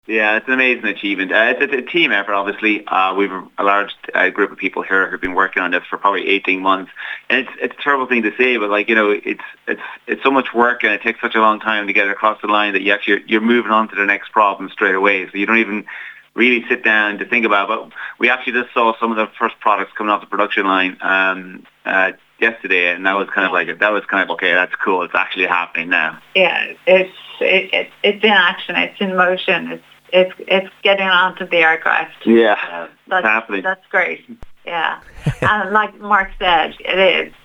Yeah, it's an amazing achievement. It's a team effort, obviously. We've a large group of people here who've been working on this for probably 18 months. And it's a terrible thing to say, but it's so much work and it takes such a long time to get it across the line that you're moving on to the next problem straight away. So you don't even really sit down to think about it. But we actually just saw some of the first products coming off the production line yesterday, and that was kind of okay, that's cool. It's actually happening now. Yeah, it's in action. It's in motion. It's getting onto the aircraft. Yeah, that's happening. That's great. Yeah, and like Mark said, it is.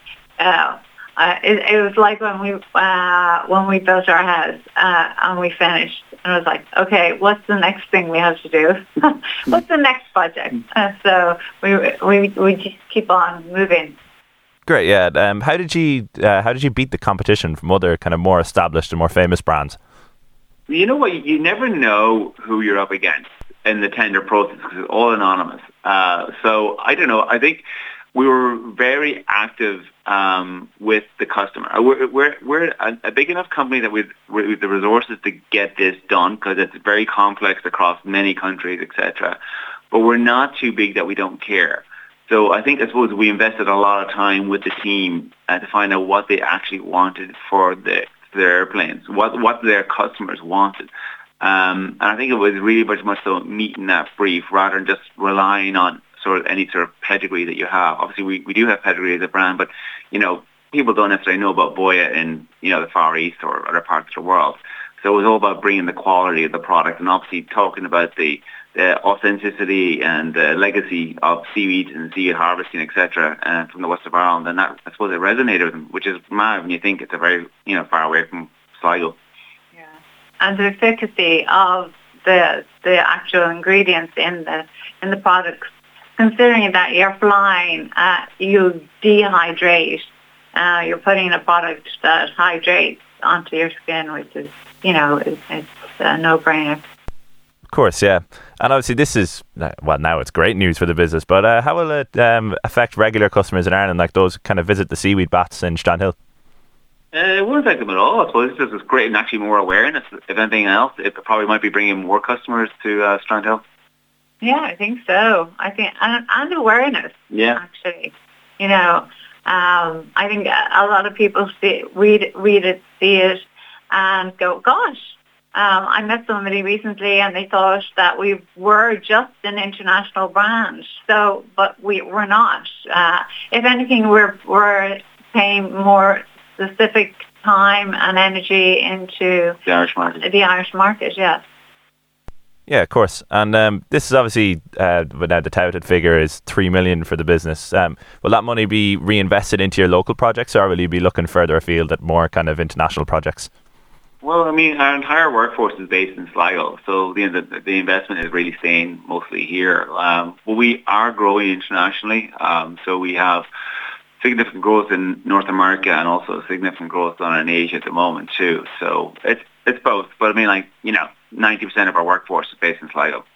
It was like when we built our house and we finished, and I was like, okay, what's the next thing we have to do? What's the next project? So we just keep on moving. Great, yeah. How did you beat the competition from other kind of more established and more famous brands? You know what? You never know who you're up against in the tender process because it's all anonymous. So I don't know. I think we were very active with the customer. We're a big enough company that we've the resources to get this done because it's very complex across many countries, etc. But we're not too big that we don't care. So I suppose we invested a lot of time with the team to find out what they actually wanted for their airplanes, what their customers wanted. And I think it was really much so meeting that brief rather than just relying on any sort of pedigree that you have. Obviously, we do have pedigree as a brand, but, people don't necessarily know about Boya in, the Far East or other parts of the world. So it was all about bringing the quality of the product and obviously talking about the authenticity and the legacy of seaweed and seaweed harvesting, etc., from the west of Ireland. And that, I suppose, it resonated with them, which is mad when you think it's a very, far away from Sligo. Yeah, and the efficacy of the actual ingredients in the products, considering that you're flying, you dehydrate. You're putting a product that hydrates onto your skin, which is, it's a no-brainer. Of course, yeah. And obviously this is, now it's great news for the business, but how will it affect regular customers in Ireland, like those who kind of visit the seaweed baths in Strandhill? It won't affect them at all. I suppose this is great and actually more awareness. If anything else, it probably might be bringing more customers to Strandhill. Yeah, I think so. I think, and awareness, actually. I think a lot of people read it, see it, and go, gosh, I met somebody recently and they thought that we were just an international brand. So, but we're not. If anything, we're paying more specific time and energy into the Irish market. The Irish market, yes. Yeah, of course. And this is obviously, but now the touted figure is 3 million for the business. Will that money be reinvested into your local projects, or will you be looking further afield at more kind of international projects? Well, our entire workforce is based in Sligo, so the investment is really staying mostly here. But we are growing internationally, so we have significant growth in North America and also significant growth on in Asia at the moment too. So it's both. But 90% of our workforce is based in Sligo.